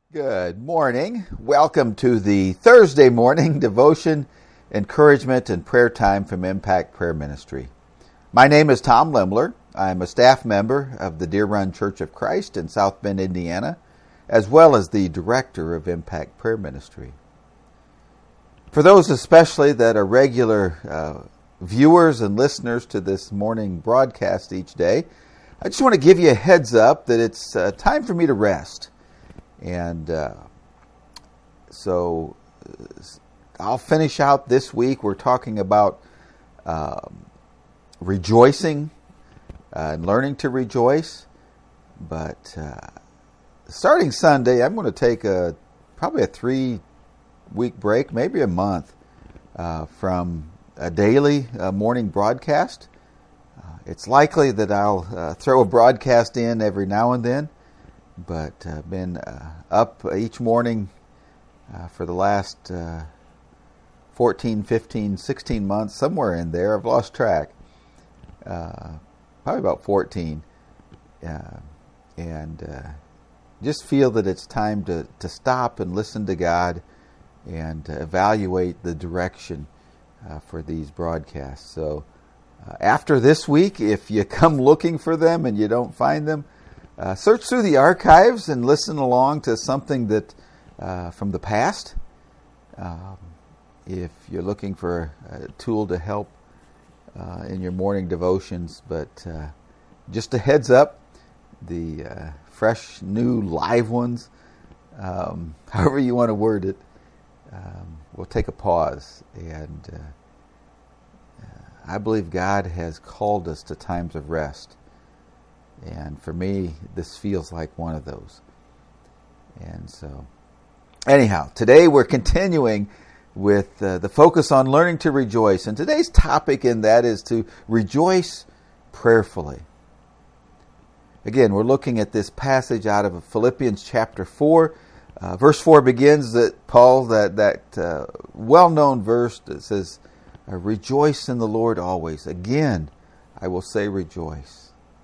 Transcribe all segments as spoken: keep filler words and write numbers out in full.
Good morning. Welcome to the Thursday morning devotion, encouragement, and prayer time from Impact Prayer Ministry. My name is Tom Limler. I'm a staff member of the Deer Run Church of Christ in South Bend, Indiana, as well as the director of Impact Prayer Ministry. For those especially that are regular uh, viewers and listeners to this morning broadcast each day, I just want to give you a heads up that it's uh, time for me to rest. And uh, so I'll finish out this week. We're talking about um, rejoicing uh, and learning to rejoice. But uh, starting Sunday, I'm going to take a probably a three-week break, maybe a month, uh, from a daily uh, morning broadcast. Uh, it's likely that I'll uh, throw a broadcast in every now and then. But I've uh, been uh, up each morning uh, for the last uh, fourteen, fifteen, sixteen months, somewhere in there. I've lost track. Uh, probably about fourteen. Uh, and uh, just feel that it's time to, to stop and listen to God and uh, evaluate the direction uh, for these broadcasts. So uh, after this week, if you come looking for them and you don't find them, Uh, search through the archives and listen along to something that uh, from the past. Um, if you're looking for a tool to help uh, in your morning devotions, but uh, just a heads up, the uh, fresh, new, live ones, um, however you want to word it, um, we'll take a pause. And uh, uh, I believe God has called us to times of rest. And for me, this feels like one of those. And so, anyhow, today we're continuing with uh, the focus on learning to rejoice. And today's topic in that is to rejoice prayerfully. Again, we're looking at this passage out of Philippians chapter four. Uh, verse four begins that Paul, that, that uh, well-known verse that says, "Rejoice in the Lord always. Again, I will say rejoice."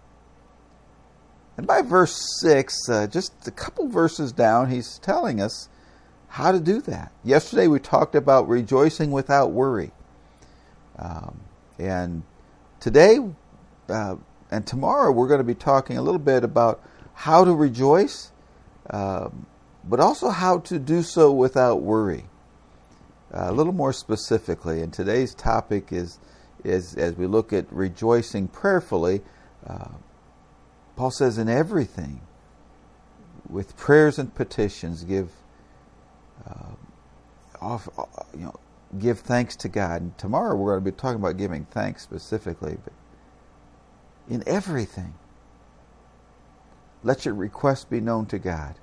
And by verse six, uh, just a couple verses down, he's telling us how to do that. Yesterday we talked about rejoicing without worry. Um, and today uh, and tomorrow we're going to be talking a little bit about how to rejoice, um, but also how to do so without worry. Uh, a little more specifically, and today's topic is, is as we look at rejoicing prayerfully, uh, Paul says, in everything, with prayers and petitions, give, uh, off, you know, give thanks to God. And tomorrow we're going to be talking about giving thanks specifically, but in everything, let your requests be known to God.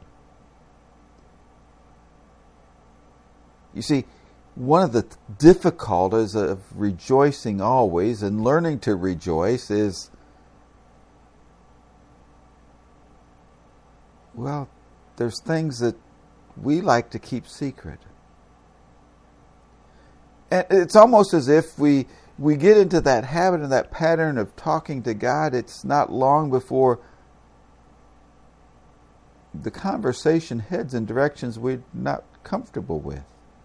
You see, one of the difficulties of rejoicing always and learning to rejoice is, well, there's things that we like to keep secret. And it's almost as if we we get into that habit and that pattern of talking to God. It's not long before the conversation heads in directions we're not comfortable with.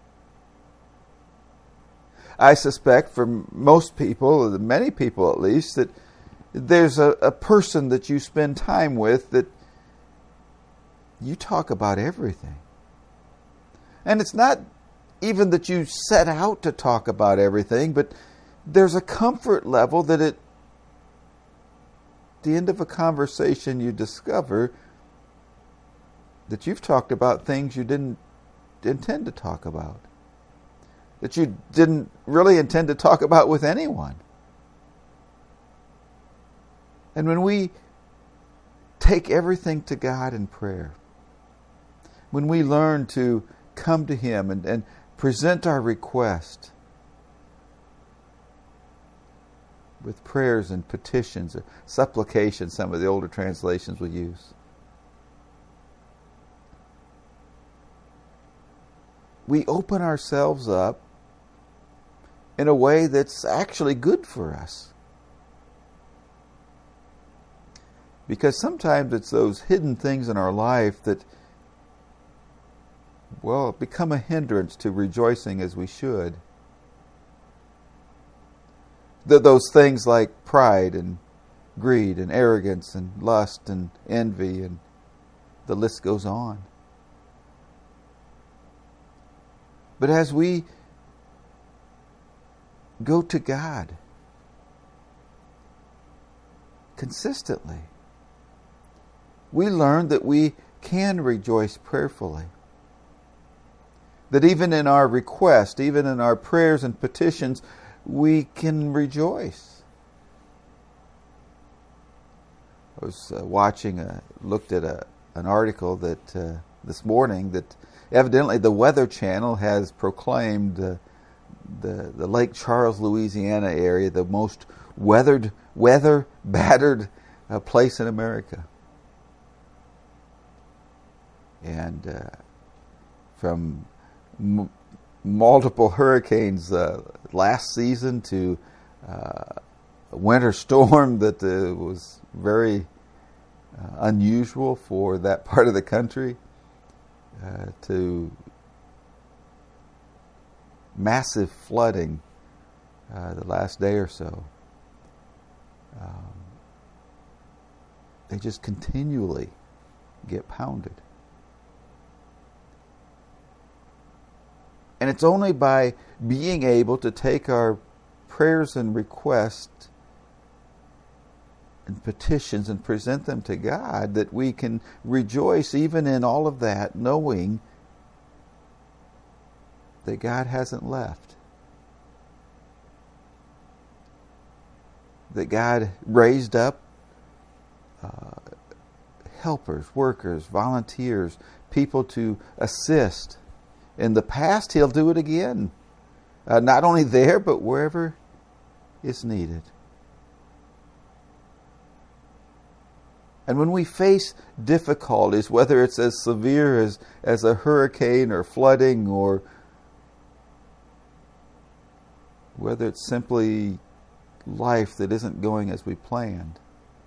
I suspect for most people, many people at least, that there's a, a person that you spend time with that you talk about everything. And it's not even that you set out to talk about everything, but there's a comfort level that at the end of a conversation you discover that you've talked about things you didn't intend to talk about, that you didn't really intend to talk about with anyone. And when we take everything to God in prayer, when we learn to come to Him and, and present our request with prayers and petitions, or supplications, some of the older translations will use, we open ourselves up in a way that's actually good for us. Because sometimes it's those hidden things in our life that well, become a hindrance to rejoicing as we should. Th- those things like pride and greed and arrogance and lust and envy, and the list goes on. But as we go to God consistently, we learn that we can rejoice prayerfully. That even in our request, even in our prayers and petitions, we can rejoice. I was uh, watching, a, looked at a, an article that uh, this morning that evidently the Weather Channel has proclaimed uh, the the Lake Charles, Louisiana area the most weathered, weather battered uh, place in America. And uh, from m- multiple hurricanes uh, last season to uh, a winter storm that uh, was very uh, unusual for that part of the country, uh, to massive flooding uh, the last day or so. Um, they just continually get pounded. And it's only by being able to take our prayers and requests and petitions and present them to God that we can rejoice even in all of that, knowing that God hasn't left. That God raised up uh, helpers, workers, volunteers, people to assist. In the past, He'll do it again. Uh, not only there, but wherever is needed. And when we face difficulties, whether it's as severe as, as a hurricane or flooding, or whether it's simply life that isn't going as we planned,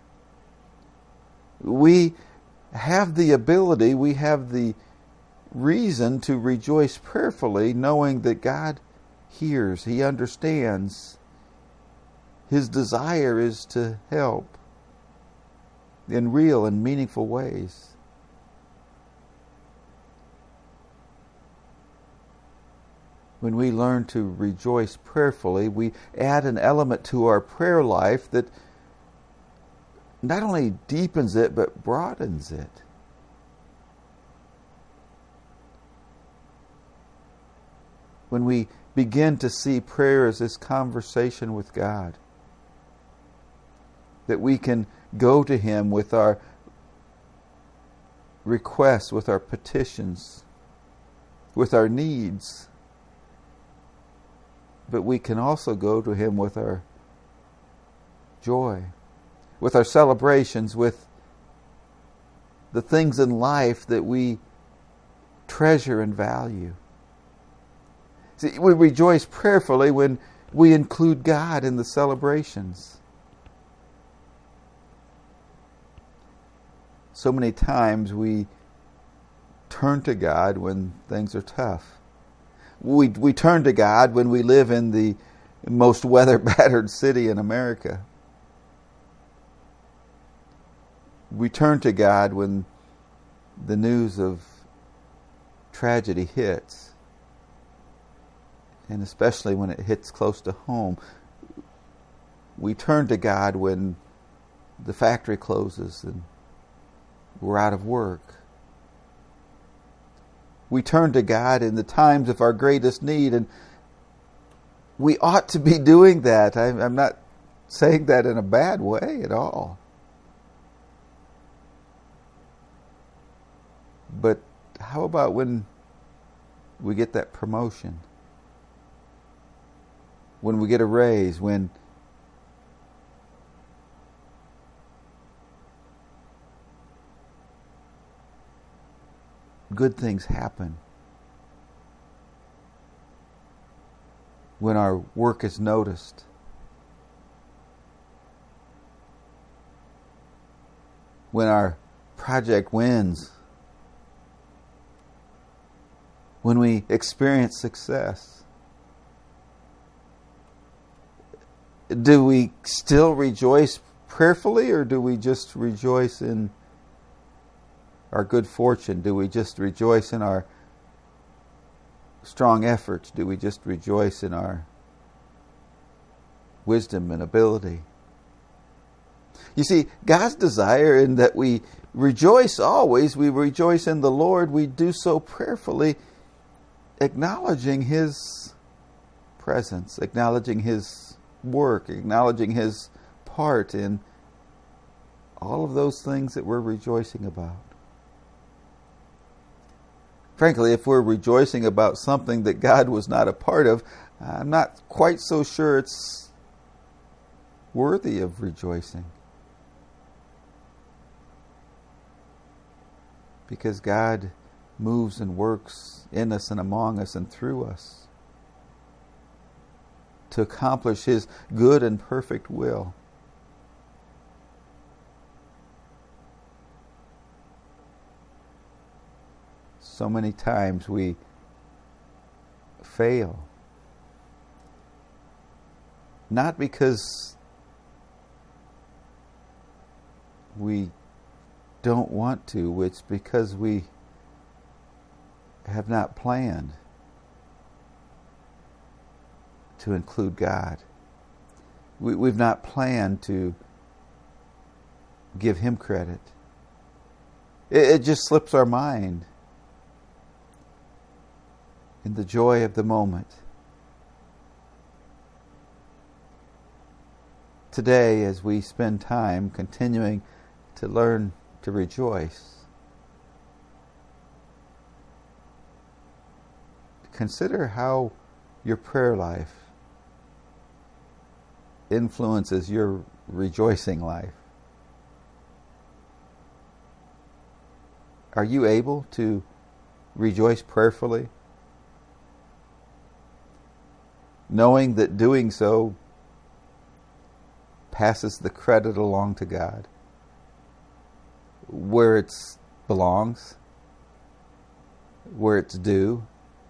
we have the ability, we have the reason to rejoice prayerfully, knowing that God hears, He understands. His desire is to help in real and meaningful ways. When we learn to rejoice prayerfully, we add an element to our prayer life that not only deepens it, but broadens it. When we begin to see prayer as this conversation with God, that we can go to Him with our requests, with our petitions, with our needs, but we can also go to Him with our joy, with our celebrations, with the things in life that we treasure and value. See, we rejoice prayerfully when we include God in the celebrations. So many times we turn to God when things are tough. We we turn to God when we live in the most weather-battered city in America. We turn to God when the news of tragedy hits, and especially when it hits close to home. We turn to God when the factory closes and we're out of work. We turn to God in the times of our greatest need, and we ought to be doing that. I'm, I'm not saying that in a bad way at all. But how about when we get that promotion? When we get a raise, when good things happen, when our work is noticed, when our project wins, when we experience success? Do we still rejoice prayerfully, or do we just rejoice in our good fortune? Do we just rejoice in our strong efforts? Do we just rejoice in our wisdom and ability? You see, God's desire in that we rejoice always, we rejoice in the Lord, we do so prayerfully, acknowledging His presence, acknowledging His work, acknowledging His part in all of those things that we're rejoicing about. Frankly, if we're rejoicing about something that God was not a part of, I'm not quite so sure it's worthy of rejoicing. Because God moves and works in us and among us and through us to accomplish His good and perfect will. So many times we fail. Not because we don't want to, it's because we have not planned to include God. We, we've not planned to give Him credit. It, it just slips our mind in the joy of the moment. Today, as we spend time continuing to learn to rejoice, consider how your prayer life influences your rejoicing life. Are you able to rejoice prayerfully, knowing that doing so passes the credit along to God, where it belongs, where it's due?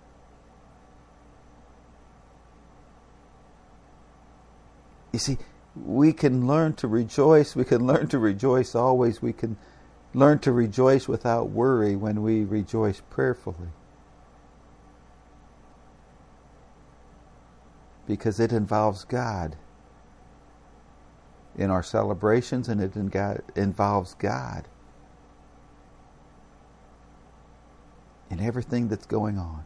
You see, we can learn to rejoice. We can learn to rejoice always. We can learn to rejoice without worry when we rejoice prayerfully. Because it involves God in our celebrations, and it involves God in everything that's going on.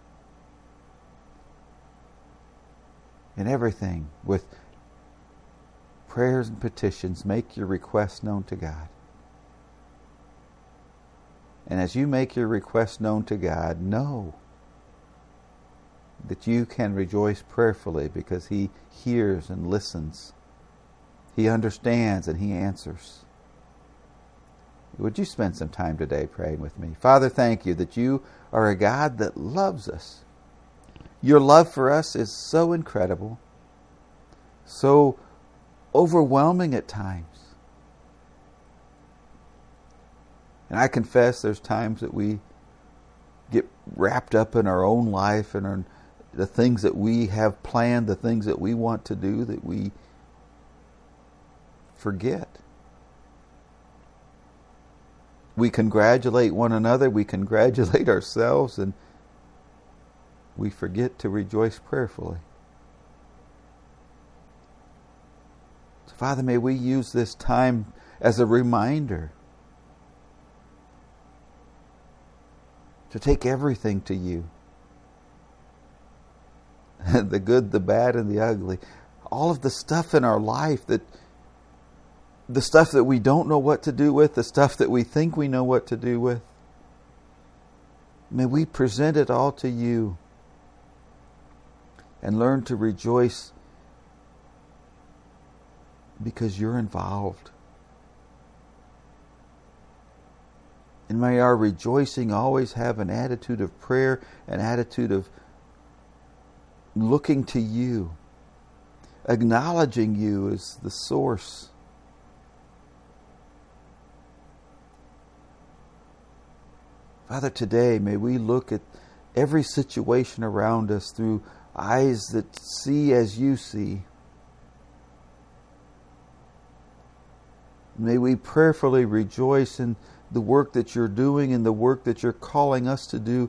In everything, with prayers and petitions, make your requests known to God. And as you make your requests known to God, know that you can rejoice prayerfully, because He hears and listens. He understands and He answers. Would you spend some time today praying with me? Father, thank You that You are a God that loves us. Your love for us is so incredible, so overwhelming at times. And I confess there's times that we get wrapped up in our own life and our, the things that we have planned, the things that we want to do, that we forget. We congratulate one another, we congratulate ourselves, and we forget to rejoice prayerfully. So, Father, may we use this time as a reminder to take everything to You. The good, the bad, and the ugly. All of the stuff in our life, that the stuff that we don't know what to do with, the stuff that we think we know what to do with. May we present it all to You and learn to rejoice because You're involved. And may our rejoicing always have an attitude of prayer, an attitude of looking to You, acknowledging You as the source. Father, today may we look at every situation around us through eyes that see as you see. May we prayerfully rejoice in the work that you're doing and the work that you're calling us to do,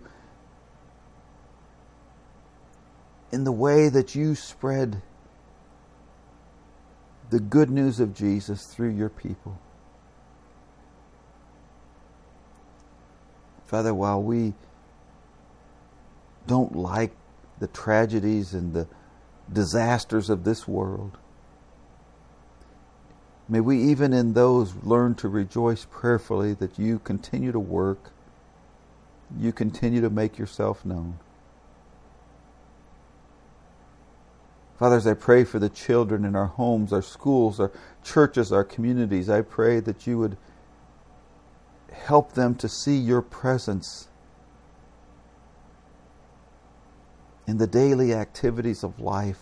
in the way that you spread the good news of Jesus through your people. Father, while we don't like the tragedies and the disasters of this world, may we even in those learn to rejoice prayerfully that you continue to work, you continue to make yourself known. Father, as I pray for the children in our homes, our schools, our churches, our communities, I pray that you would help them to see your presence in the daily activities of life.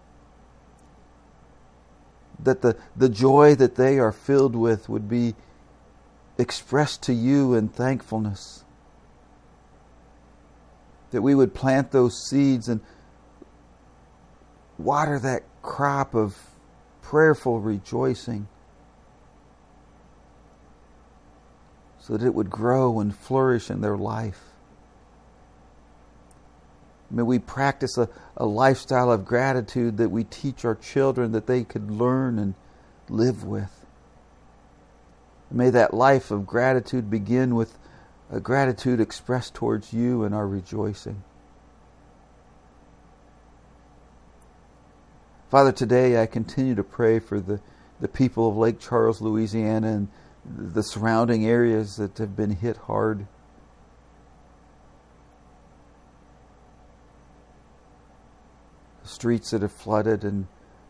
That the, the joy that they are filled with would be expressed to you in thankfulness. That we would plant those seeds and water that crop of prayerful rejoicing so that it would grow and flourish in their life. May we practice a, a lifestyle of gratitude that we teach our children that they could learn and live with. May that life of gratitude begin with a gratitude expressed towards you and our rejoicing. Father, today I continue to pray for the, the people of Lake Charles, Louisiana, and the surrounding areas that have been hit hard. The streets that have flooded, and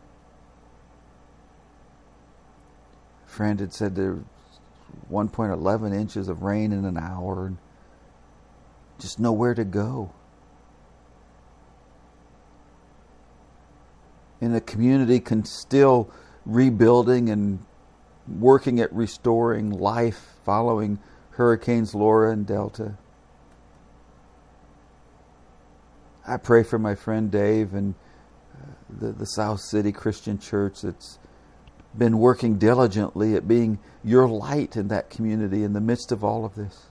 a friend had said there was one point one one inches of rain in an hour, and just nowhere to go. In a community can still rebuilding and working at restoring life following Hurricanes Laura and Delta. I pray for my friend Dave and the, the South City Christian Church that's been working diligently at being your light in that community in the midst of all of this.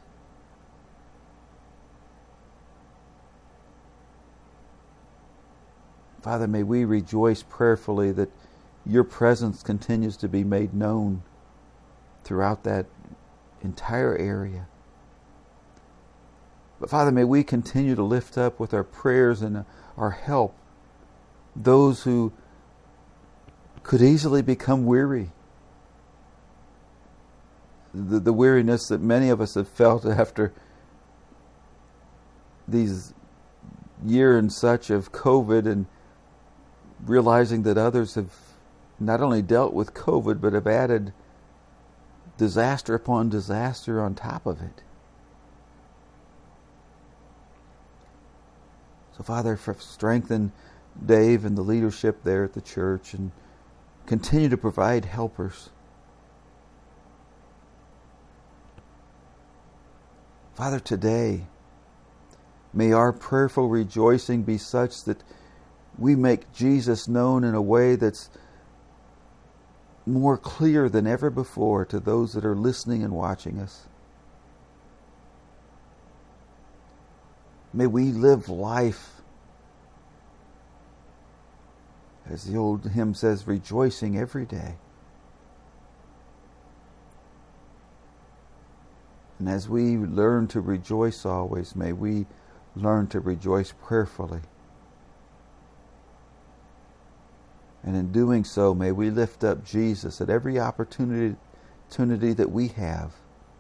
Father, may we rejoice prayerfully that your presence continues to be made known throughout that entire area. But Father, may we continue to lift up with our prayers and our help those who could easily become weary. The, the weariness that many of us have felt after these year and such of COVID, and realizing that others have not only dealt with COVID, but have added disaster upon disaster on top of it. So Father, strengthen Dave and the leadership there at the church, and continue to provide helpers. Father, today, may our prayerful rejoicing be such that we make Jesus known in a way that's more clear than ever before to those that are listening and watching us. May we live life, as the old hymn says, rejoicing every day. And as we learn to rejoice always, may we learn to rejoice prayerfully. And in doing so, may we lift up Jesus at every opportunity, opportunity that we have,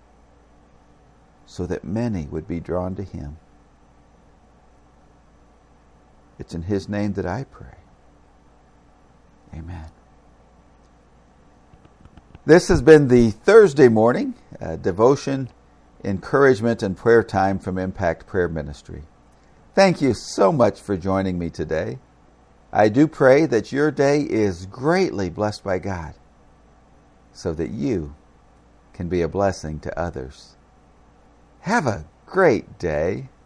so that many would be drawn to Him. It's in His name that I pray. Amen. This has been the Thursday morning uh, devotion, encouragement, and prayer time from Impact Prayer Ministry. Thank you so much for joining me today. I do pray that your day is greatly blessed by God, so that you can be a blessing to others. Have a great day.